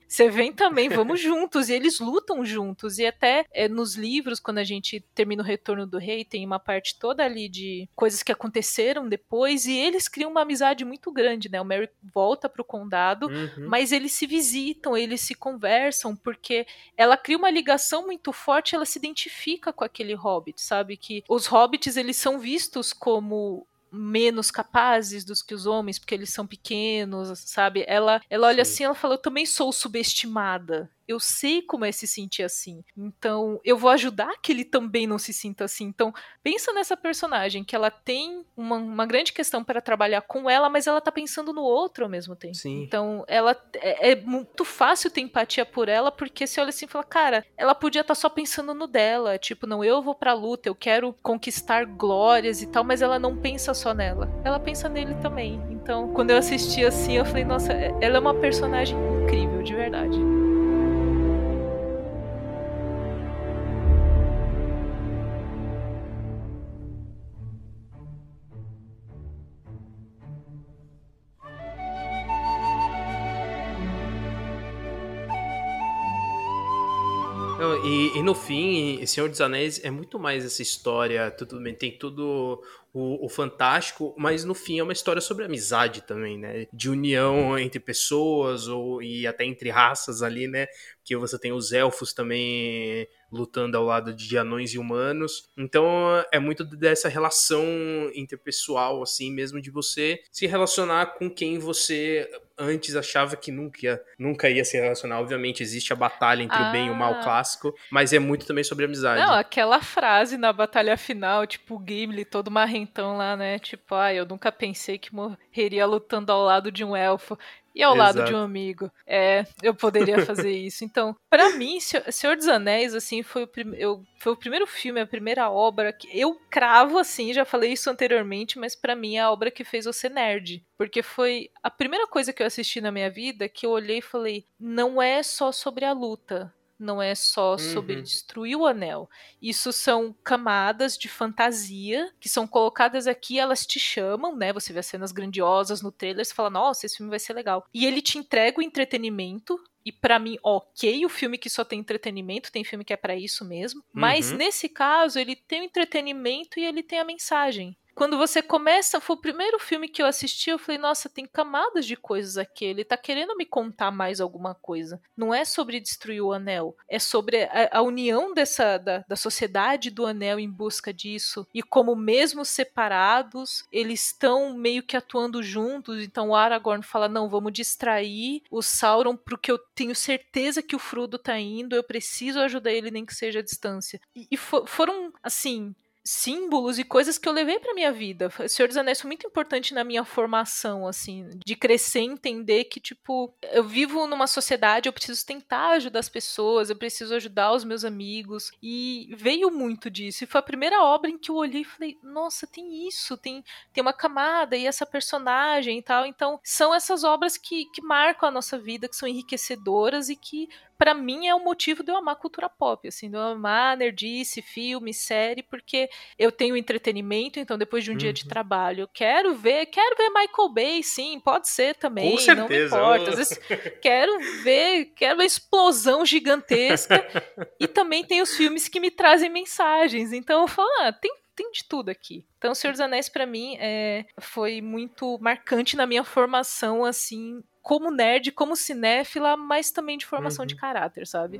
vamos juntos, e eles lutam juntos, e até nos livros, quando a gente termina o Retorno do Rei, tem uma parte toda ali de coisas que aconteceram depois, e eles criam uma amizade muito grande, né? O Merry volta pro condado, mas eles se visitam, eles se conversam, porque ela cria uma ligação muito forte, ela se identifica com aquele hobbit, sabe? Que os hobbits, eles são vistos como menos capazes dos que os homens, porque eles são pequenos, sabe? Ela olha assim, ela fala, eu também sou subestimada. Eu sei como é se sentir assim. Então, eu vou ajudar que ele também não se sinta assim. Então, pensa nessa personagem, que ela tem uma grande questão para trabalhar com ela, mas ela tá pensando no outro ao mesmo tempo. Sim. Então, ela é muito fácil ter empatia por ela, porque você olha assim e fala, cara, ela podia estar só pensando no dela. Tipo, não, eu vou pra luta, eu quero conquistar glórias e tal, mas ela não pensa só nela. Ela pensa nele também. Então, quando eu assisti assim, eu falei, nossa, ela é uma personagem incrível, de verdade. E no fim, Senhor dos Anéis é muito mais essa história, tudo bem, tem tudo o fantástico, mas no fim é uma história sobre amizade também, né? De união entre pessoas e até entre raças ali, né? Que você tem os elfos também lutando ao lado de anões e humanos. Então é muito dessa relação interpessoal, assim, mesmo de você se relacionar com quem você antes achava que nunca ia se relacionar. Obviamente existe a batalha entre o bem e o mal clássico, mas é muito também sobre amizade. Não, aquela frase na batalha final, tipo, o Gimli todo marrentão lá, né? Tipo, eu nunca pensei que morreria lutando ao lado de um elfo. E ao lado de um amigo. Eu poderia fazer isso. Então, pra mim, Senhor dos Anéis, assim, foi o primeiro filme, a primeira obra que eu cravo, assim, já falei isso anteriormente, mas pra mim é a obra que fez eu ser nerd. Porque foi a primeira coisa que eu assisti na minha vida que eu olhei e falei, não é só sobre a luta. Não é só sobre destruir o anel. Isso são camadas de fantasia que são colocadas aqui, elas te chamam, né? Você vê as cenas grandiosas no trailer, você fala, nossa, esse filme vai ser legal. E ele te entrega o entretenimento. E pra mim, ok, o filme que só tem entretenimento, tem filme que é pra isso mesmo. Mas nesse caso, ele tem o entretenimento e ele tem a mensagem. Quando você começa, foi o primeiro filme que eu assisti, eu falei, nossa, tem camadas de coisas aqui, ele tá querendo me contar mais alguma coisa. Não é sobre destruir o anel, é sobre a união da sociedade do anel em busca disso, e como mesmo separados, eles estão meio que atuando juntos. Então o Aragorn fala, não, vamos distrair o Sauron, porque eu tenho certeza que o Frodo tá indo, eu preciso ajudar ele nem que seja à distância. E foram, assim... símbolos e coisas que eu levei pra minha vida. O Senhor dos Anéis foi muito importante na minha formação, assim, de crescer e entender que, tipo, eu vivo numa sociedade, eu preciso tentar ajudar as pessoas, eu preciso ajudar os meus amigos, e veio muito disso. E foi a primeira obra em que eu olhei e falei, nossa, tem isso, tem uma camada e essa personagem e tal. Então, são essas obras que marcam a nossa vida, que são enriquecedoras e que, pra mim, é o motivo de eu amar cultura pop, assim, de eu amar nerdice, filme, série, porque eu tenho entretenimento, então depois de um dia de trabalho, eu quero ver Michael Bay, sim, pode ser também, Com certeza. não me importa. Às vezes quero ver uma explosão gigantesca, e também tem os filmes que me trazem mensagens, então eu falo, tem de tudo aqui. Então, O Senhor dos Anéis, pra mim, foi muito marcante na minha formação, assim, como nerd, como cinéfila, mas também de formação de caráter, sabe?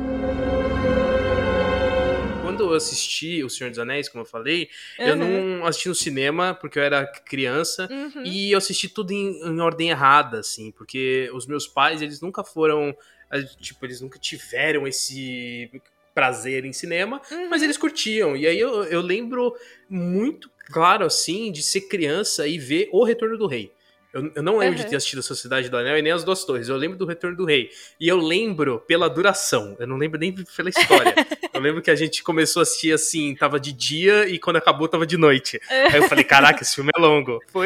Quando eu assisti O Senhor dos Anéis, como eu falei, eu não assisti no cinema, porque eu era criança, e eu assisti tudo em ordem errada, assim, porque os meus pais, eles nunca foram, tipo, eles nunca tiveram esse prazer em cinema, mas eles curtiam, e aí eu lembro muito claro, assim, de ser criança e ver O Retorno do Rei. Eu não lembro de ter assistido a Sociedade do Anel e nem As Duas Torres. Eu lembro do Retorno do Rei. E eu lembro pela duração. Eu não lembro nem pela história. Eu lembro que a gente começou a assistir assim, tava de dia e quando acabou tava de noite. Aí eu falei, caraca, esse filme é longo. Foi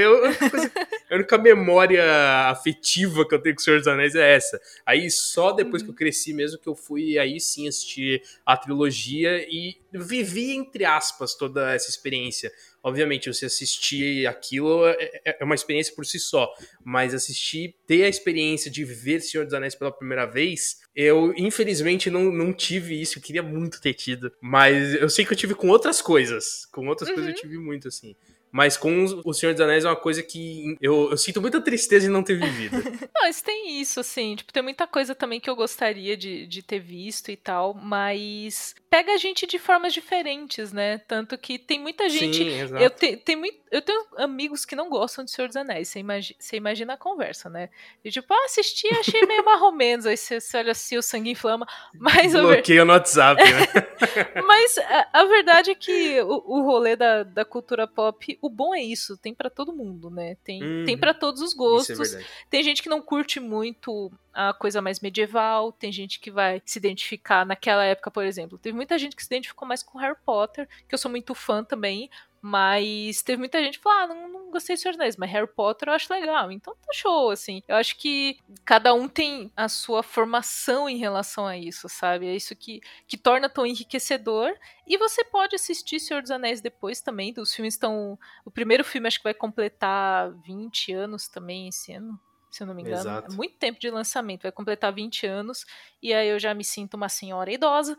a única memória afetiva que eu tenho com o Senhor dos Anéis é essa. Aí só depois que eu cresci mesmo que eu fui aí sim assistir a trilogia e vivi, entre aspas, toda essa experiência. Obviamente, você assistir aquilo é uma experiência por si só, mas ter a experiência de ver Senhor dos Anéis pela primeira vez, eu infelizmente não tive isso, eu queria muito ter tido, mas eu sei que eu tive com outras coisas, eu tive muito, assim. Mas com O Senhor dos Anéis é uma coisa que eu sinto muita tristeza em não ter vivido. Não, mas tem isso, assim, tipo, tem muita coisa também que eu gostaria de ter visto e tal, mas pega a gente de formas diferentes, né? Tanto que tem muita gente... Sim, exato. Eu tenho amigos que não gostam de Senhor dos Anéis, você imagina a conversa, né? E tipo, assisti, achei meio marromenos, aí você olha assim, o sangue inflama, mas... Bloqueia no WhatsApp, né? Mas a verdade é que o rolê da cultura pop, o bom é isso, tem pra todo mundo, né? Tem pra todos os gostos. Isso é verdade. Tem gente que não curte muito a coisa mais medieval, tem gente que vai se identificar naquela época, por exemplo. Teve muita gente que se identificou mais com Harry Potter, que eu sou muito fã também, mas teve muita gente que falou, não gostei de Senhor dos Anéis, mas Harry Potter eu acho legal, então tá show, assim. Eu acho que cada um tem a sua formação em relação a isso, sabe? É isso que torna tão enriquecedor, e você pode assistir Senhor dos Anéis depois também, os filmes estão... O primeiro filme acho que vai completar 20 anos também esse ano, se eu não me engano. Exato. É muito tempo de lançamento, vai completar 20 anos, e aí eu já me sinto uma senhora idosa,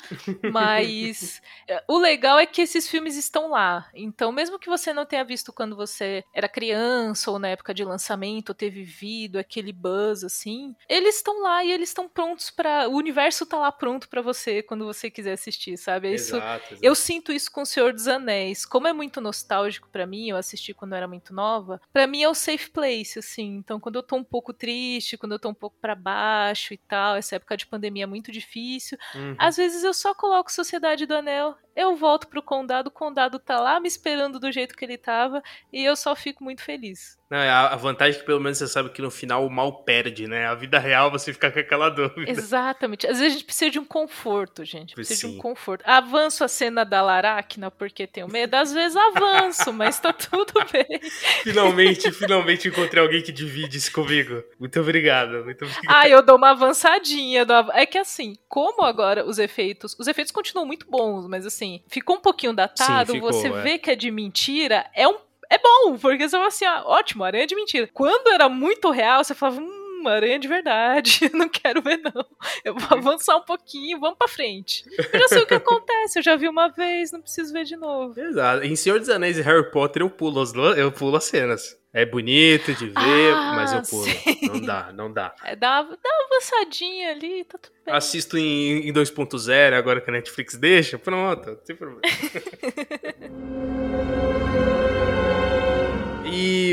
mas o legal é que esses filmes estão lá, então mesmo que você não tenha visto quando você era criança, ou na época de lançamento, ou ter vivido aquele buzz, assim, eles estão lá e eles estão prontos o universo tá lá pronto pra você, quando você quiser assistir, sabe? Exato. Eu sinto isso com O Senhor dos Anéis, como é muito nostálgico pra mim, eu assisti quando eu era muito nova, pra mim é o safe place, assim, então quando eu tô um pouco triste, quando eu tô um pouco pra baixo e tal, essa época de pandemia é muito difícil, às vezes eu só coloco Sociedade do Anel, eu volto pro Condado, o Condado tá lá me esperando do jeito que ele tava, e eu só fico muito feliz. Não, a vantagem é que pelo menos você sabe que no final o mal perde, né? A vida real você fica com aquela dúvida. Exatamente. Às vezes a gente precisa de um conforto, gente. Precisa de um conforto. Avanço a cena da Laracna porque tenho medo? Às vezes avanço, mas tá tudo bem. Finalmente encontrei alguém que divide isso comigo. Muito obrigado. Eu dou uma avançadinha. É que assim, como agora os efeitos continuam muito bons, mas assim, ficou um pouquinho datado, sim, ficou, você vê que é de mentira, é bom, porque você fala assim, ótimo, aranha de mentira. Quando era muito real, você falava, aranha de verdade, não quero ver não. Eu vou avançar um pouquinho, vamos pra frente. Eu já sei o que acontece, eu já vi uma vez, não preciso ver de novo. Exato. Em Senhor dos Anéis e Harry Potter eu pulo as cenas. É bonito de ver, mas eu pulo. Sim. Não dá. Dá uma avançadinha ali, tá tudo bem. Assisto em 2.0, agora que a Netflix deixa, pronto, não tem problema. E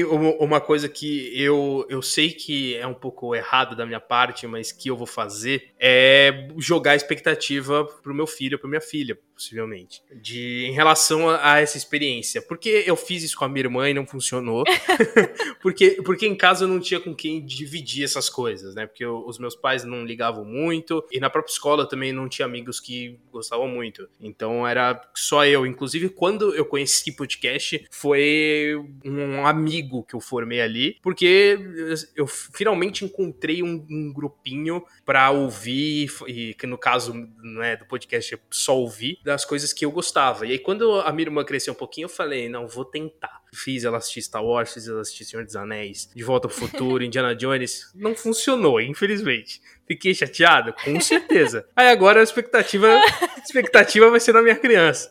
uma coisa que eu sei que é um pouco errado da minha parte, mas que eu vou fazer é jogar a expectativa pro meu filho, pra minha filha, possivelmente, em relação a essa experiência. Porque eu fiz isso com a minha irmã e não funcionou. porque em casa eu não tinha com quem dividir essas coisas, né? Porque os meus pais não ligavam muito e na própria escola eu também não tinha amigos que gostavam muito. Então era só eu. Inclusive, quando eu conheci podcast, foi um amigo que eu formei ali, porque eu finalmente encontrei um grupinho pra ouvir, e que no caso, né, do podcast é só ouvir, das coisas que eu gostava. E aí, quando a minha irmã cresceu um pouquinho, eu falei, não, vou tentar. Fiz ela assistir Star Wars, fiz ela assistir Senhor dos Anéis, De Volta ao Futuro, Indiana Jones. Não funcionou, infelizmente. Fiquei chateado? Com certeza. Aí agora a expectativa vai ser na minha criança.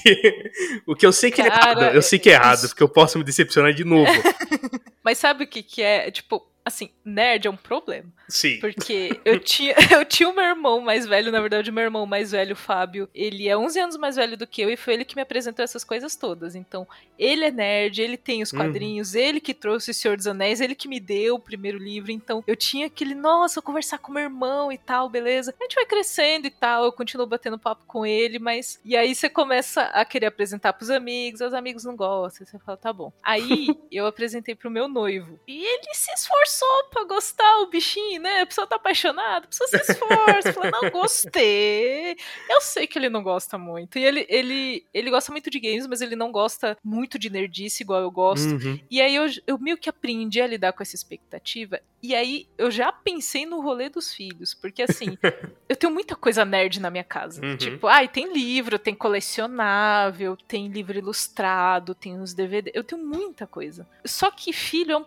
O que eu sei que é errado. Eu sei que é errado, porque eu posso me decepcionar de novo. Mas sabe o que é? Tipo, assim, nerd é um problema. Sim. Porque eu tinha o meu irmão mais velho, na verdade, o meu irmão mais velho, o Fábio, ele é 11 anos mais velho do que eu e foi ele que me apresentou essas coisas todas. Então, ele é nerd, ele tem os quadrinhos, ele que trouxe o Senhor dos Anéis, ele que me deu o primeiro livro. Então, eu tinha aquele, nossa, conversar com meu irmão e tal, beleza. A gente vai crescendo e tal, eu continuo batendo papo com ele, mas... E aí você começa a querer apresentar pros amigos, os amigos não gostam, você fala, tá bom. Aí, eu apresentei pro meu noivo. E ele se esforçou pra gostar, o bichinho, né? A pessoa tá apaixonada, a pessoa se esforça, fala, não, gostei. Eu sei que ele não gosta muito. E ele gosta muito de games, mas ele não gosta muito de nerdice, igual eu gosto. E aí eu meio que aprendi a lidar com essa expectativa. E aí eu já pensei no rolê dos filhos, porque assim, eu tenho muita coisa nerd na minha casa. Tipo, tem livro, tem colecionável, tem livro ilustrado, tem uns DVD. Eu tenho muita coisa. Só que filho é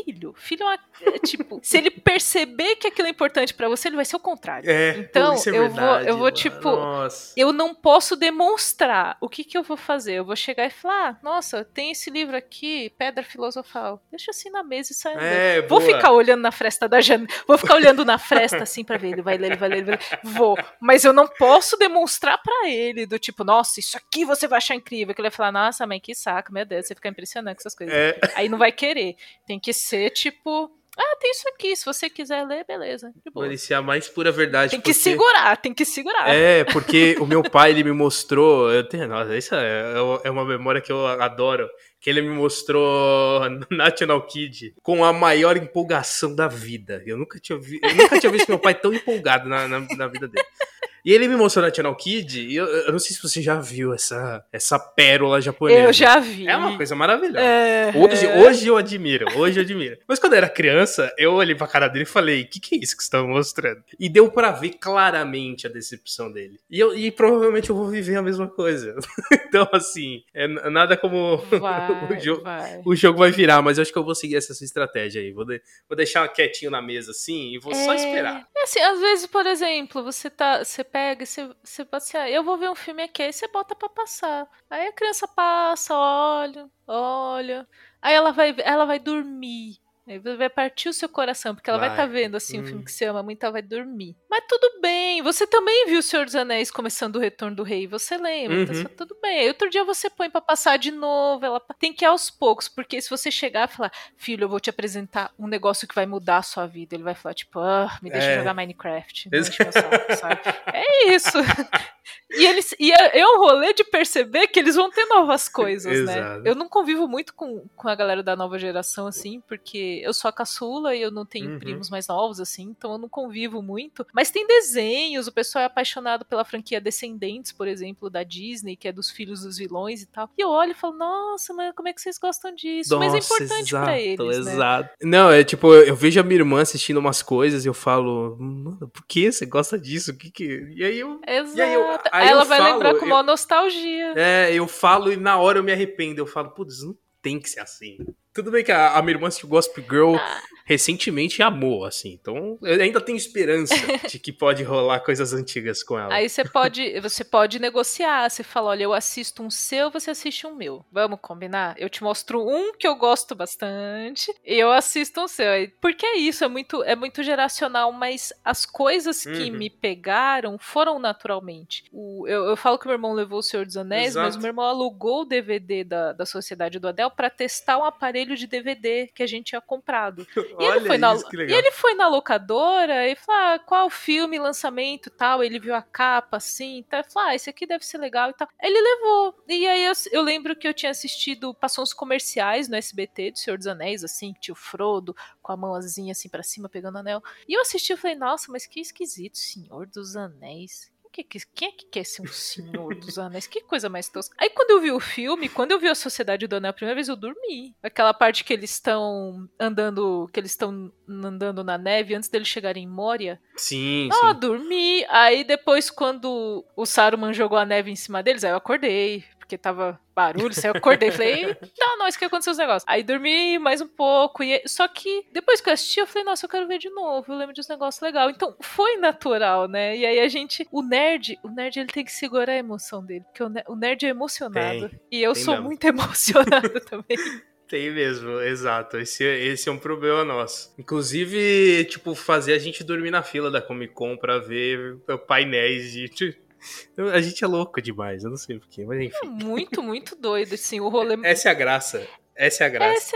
tipo, se ele perceber que aquilo é importante pra você, ele vai ser o contrário. Então, isso é eu verdade, vou tipo, nossa. eu não posso demonstrar. O que eu vou fazer? Eu vou chegar e falar, nossa, tem esse livro aqui, Pedra Filosofal. Deixa assim na mesa e sai andando. Vou ficar olhando na fresta da janela, vou ficar olhando na fresta assim pra ver, ele vai ler. Vou, mas eu não posso demonstrar pra ele do tipo, nossa, isso aqui você vai achar incrível, que ele vai falar, nossa, mãe, que saco, meu Deus, você fica impressionado com essas coisas. Aí não vai querer. Tem que ser tipo, tem isso aqui, se você quiser ler, beleza, de boa. Parecia a mais pura verdade. Tem que segurar. Porque o meu pai, ele me mostrou, nossa, isso é uma memória que eu adoro, que ele me mostrou National Kid com a maior empolgação da vida. Eu nunca tinha visto meu pai tão empolgado na vida dele. E ele me mostrou National Kid, e eu não sei se você já viu essa pérola japonesa. Eu já vi. É uma coisa maravilhosa. Hoje eu admiro. Mas quando eu era criança, eu olhei pra cara dele e falei, o que é isso que você tá me mostrando? E deu pra ver claramente a decepção dele. E provavelmente eu vou viver a mesma coisa. Então, assim, nada como o jogo vai virar, mas eu acho que eu vou seguir essa sua estratégia aí. Vou deixar quietinho na mesa, assim, e vou só esperar. Assim, às vezes, por exemplo, você pega e você fala assim, eu vou ver um filme aqui, aí você bota pra passar. Aí a criança passa, olha. Aí ela vai dormir. Aí vai partir o seu coração, porque ela vai estar vendo assim um filme que você ama muito, ela vai dormir. Mas tudo bem, você também viu O Senhor dos Anéis começando o Retorno do Rei, você lembra, então tudo bem. Aí outro dia você põe pra passar de novo, ela tem que ir aos poucos, porque se você chegar e falar, filho, eu vou te apresentar um negócio que vai mudar a sua vida, ele vai falar tipo, me deixa jogar Minecraft, não enche meu saco, sabe? É isso. E é um rolê de perceber que eles vão ter novas coisas, né? Eu não convivo muito com a galera da nova geração, assim, porque eu sou a caçula e eu não tenho primos mais novos, assim, então eu não convivo muito. Mas tem desenhos, o pessoal é apaixonado pela franquia Descendentes, por exemplo, da Disney, que é dos filhos dos vilões e tal. E eu olho e falo, nossa, mas como é que vocês gostam disso? Mas é importante pra eles, né? Não, é tipo, eu vejo a minha irmã assistindo umas coisas e eu falo, mano, por que você gosta disso? E aí eu... Exato. Aí ela vai lembrar com uma nostalgia. Eu falo e na hora eu me arrependo. Eu falo, putz, não tem que ser assim. Tudo bem que a minha irmã assistiu Gossip Girl recentemente amou, assim. Então, eu ainda tenho esperança de que pode rolar coisas antigas com ela. Aí você pode negociar. Você fala, olha, eu assisto um seu, você assiste um meu. Vamos combinar? Eu te mostro um que eu gosto bastante e eu assisto um seu. Porque é isso, é muito geracional, mas as coisas que me pegaram foram naturalmente. Eu falo que meu irmão levou O Senhor dos Anéis, mas Exato. o meu irmão alugou o DVD da Sociedade do Anel pra testar um aparelho de DVD que a gente tinha comprado. E Olha isso, que legal. ele foi na locadora e falou, qual filme, lançamento e tal. Ele viu a capa assim, e tal. Ele falou, esse aqui deve ser legal e tal. Ele levou. E aí eu lembro que eu tinha assistido, passou uns comerciais no SBT do Senhor dos Anéis, assim, que tinha o Frodo com a mãozinha assim pra cima, pegando o anel. E eu assisti e falei, nossa, mas que esquisito, Senhor dos Anéis. Quem é que quer ser um Senhor dos Anéis? Que coisa mais tosca. Aí quando eu vi o filme, quando eu vi a Sociedade do Anel a primeira vez, eu dormi. Aquela parte que eles estão andando na neve antes deles chegarem em Moria. Sim, Ah, sim. dormi. Aí depois, quando o Saruman jogou a neve em cima deles, aí eu acordei. Porque tava barulho, aí eu acordei. Falei, eita, nós, que aconteceu os negócios? Aí dormi mais um pouco. Só que depois que eu assisti, eu falei, nossa, eu quero ver de novo. Eu lembro de uns negócios legais. Então foi natural, né? E aí o nerd, ele tem que segurar a emoção dele. Porque o nerd é emocionado. E eu sou mesmo. muito emocionada também. Tem mesmo, exato. Esse é um problema nosso. Inclusive, tipo, fazer a gente dormir na fila da Comic Con pra ver painéis de... A gente é louco demais, eu não sei porquê, mas enfim. É muito, muito doido, assim, o rolê... Essa é a graça. Essa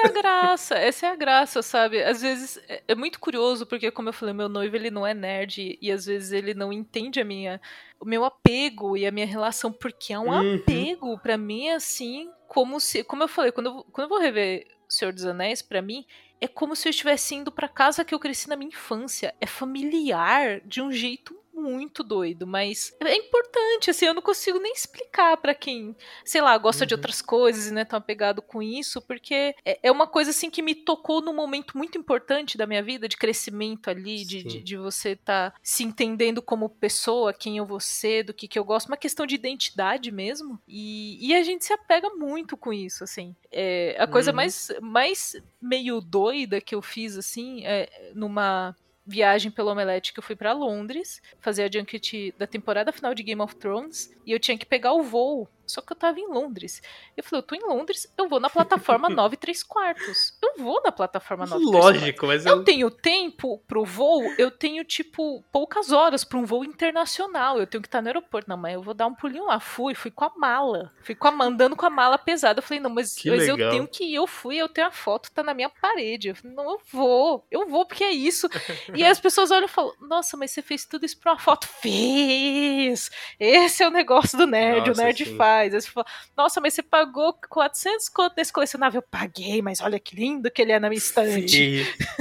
é a graça, sabe? Às vezes é muito curioso, porque como eu falei, meu noivo ele não é nerd e às vezes ele não entende o meu apego e a minha relação, porque é um apego pra mim, assim, como eu falei, quando eu vou rever O Senhor dos Anéis, pra mim, é como se eu estivesse indo pra casa que eu cresci na minha infância. É familiar de um jeito muito doido, mas é importante, assim, eu não consigo nem explicar pra quem, sei lá, gosta de outras coisas e não é tão apegado com isso, porque é uma coisa, assim, que me tocou num momento muito importante da minha vida, de crescimento ali, de você tá se entendendo como pessoa, quem eu vou ser, do que eu gosto, uma questão de identidade mesmo, e a gente se apega muito com isso, assim. A coisa mais meio doida que eu fiz, assim, numa viagem pelo Omelete, que eu fui pra Londres fazer a junket da temporada final de Game of Thrones e eu tinha que pegar o voo, só que eu tava em Londres. Eu falei, eu tô em Londres, eu vou na plataforma 9 3/4. Eu vou na plataforma 9 3/4. Lógico, mas eu tenho tempo pro voo, eu tenho, tipo, poucas horas pra um voo internacional, eu tenho que estar no aeroporto. Não, mas eu vou dar um pulinho lá. Fui com a mala. Andando com a mala pesada. Eu falei, não, mas eu tenho que ir. Eu tenho a foto, tá na minha parede. Eu falei, não, eu vou, porque é isso. E aí as pessoas olham e falam, nossa, mas você fez tudo isso pra uma foto? Fiz! Esse é o negócio do nerd, Nossa, o nerd sim. faz. Aí você fala, nossa, mas você pagou 400 conto nesse colecionável? Eu paguei, mas olha que lindo que ele é na minha estante.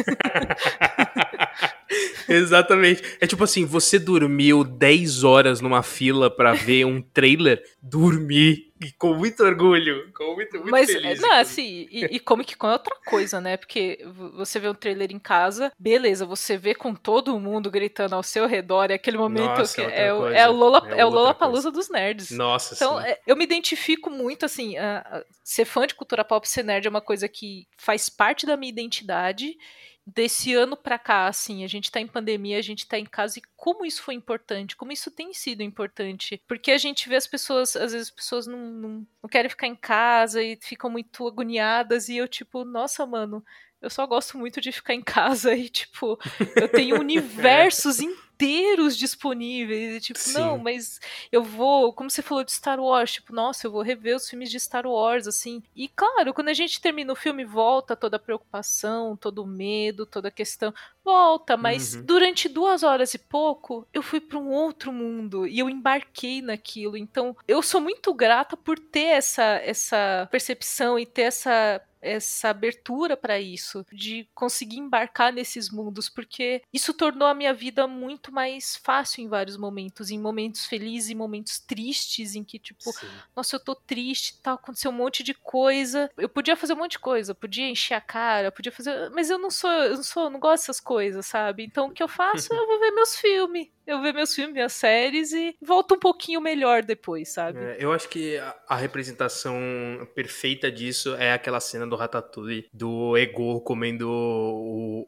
Exatamente. É tipo assim, você dormiu 10 horas numa fila pra ver um trailer? Dormi. E com muito orgulho. Com muito mas, feliz. Não, assim, e Comic Con é outra coisa, né? Porque você vê um trailer em casa, beleza, você vê com todo mundo gritando ao seu redor, é aquele momento. Nossa, que é outra é o coisa. Lollapalooza dos nerds. Nossa, então, sim. Eu me identifico muito, assim, ser fã de cultura pop, ser nerd é uma coisa que faz parte da minha identidade. Desse ano pra cá, assim, a gente tá em pandemia, a gente tá em casa, e como isso foi importante, como isso tem sido importante, porque a gente vê as pessoas, às vezes as pessoas não querem ficar em casa e ficam muito agoniadas, e eu tipo, nossa, mano, eu só gosto muito de ficar em casa e, tipo, eu tenho universos inteiros disponíveis. E, tipo, Sim. não, mas eu vou, como você falou de Star Wars, tipo, nossa, eu vou rever os filmes de Star Wars, assim. E, claro, quando a gente termina o filme, volta toda a preocupação, todo o medo, toda a questão. Volta, mas durante 2 horas e pouco, eu fui para um outro mundo e eu embarquei naquilo. Então, eu sou muito grata por ter essa percepção e ter essa abertura para isso, de conseguir embarcar nesses mundos, porque isso tornou a minha vida muito mais fácil em vários momentos, em momentos felizes, em momentos tristes, em que tipo, nossa, eu tô triste, tá, aconteceu um monte de coisa, eu podia fazer um monte de coisa, podia encher a cara, podia fazer, mas eu não gosto dessas coisas, sabe? Então o que eu faço? Eu vou ver meus filmes. Eu ver meus filmes, minhas séries e volto um pouquinho melhor depois, sabe? Eu acho que a representação perfeita disso é aquela cena do Ratatouille, do Ego comendo o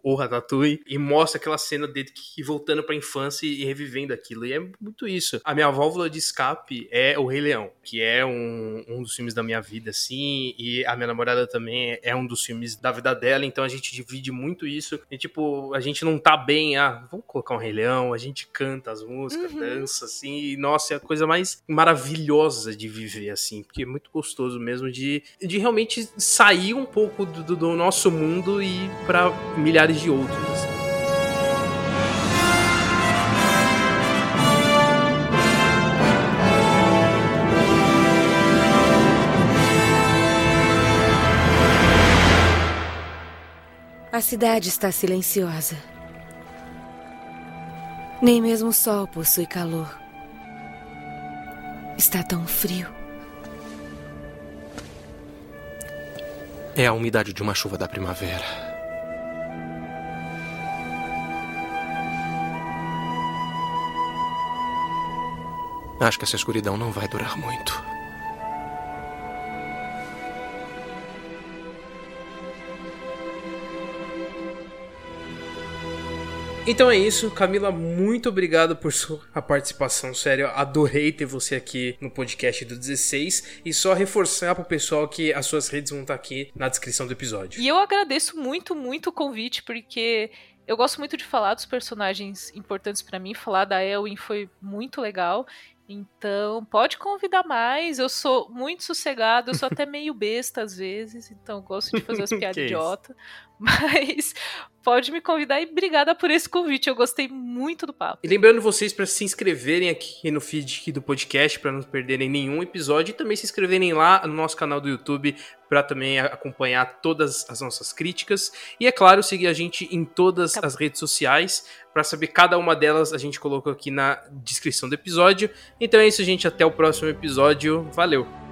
o Ratatouille, e mostra aquela cena dele que voltando pra infância e revivendo aquilo. E é muito isso. A minha válvula de escape é o Rei Leão, que é um dos filmes da minha vida, assim, e a minha namorada também é um dos filmes da vida dela, então a gente divide muito isso. E, tipo, a gente não tá bem, vamos colocar um Rei Leão, a gente canta as músicas, dança, assim, e, nossa, é a coisa mais maravilhosa de viver, assim, porque é muito gostoso mesmo de realmente sair um pouco do nosso mundo e ir pra milhares de outros, assim. A cidade está silenciosa. Nem mesmo o sol possui calor. Está tão frio. É a umidade de uma chuva da primavera. Acho que essa escuridão não vai durar muito. Então é isso, Camila, muito obrigado por sua participação, sério, adorei ter você aqui no podcast do 16 e só reforçar pro pessoal que as suas redes vão estar aqui na descrição do episódio. E eu agradeço muito, muito o convite, porque eu gosto muito de falar dos personagens importantes pra mim, falar da Elwyn foi muito legal. Então, pode convidar mais. Eu sou muito sossegada, eu sou até meio besta às vezes, então gosto de fazer as piadas idiota. Mas pode me convidar e obrigada por esse convite. Eu gostei muito do papo. E lembrando vocês para se inscreverem aqui no feed aqui do podcast para não perderem nenhum episódio e também se inscreverem lá no nosso canal do YouTube para também acompanhar todas as nossas críticas. E é claro, seguir a gente em todas as redes sociais. Para saber cada uma delas, a gente colocou aqui na descrição do episódio. Então é isso, gente. Até o próximo episódio. Valeu!